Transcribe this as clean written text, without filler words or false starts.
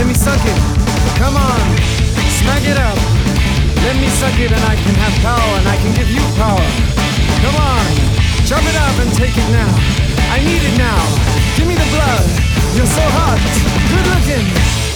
Let me suck it. Come on, smack it up. Let me suck it and I can have power and I can give you power. Come on, chop it up and take it now. I need it now. Give me the blood. You're so hot, good looking.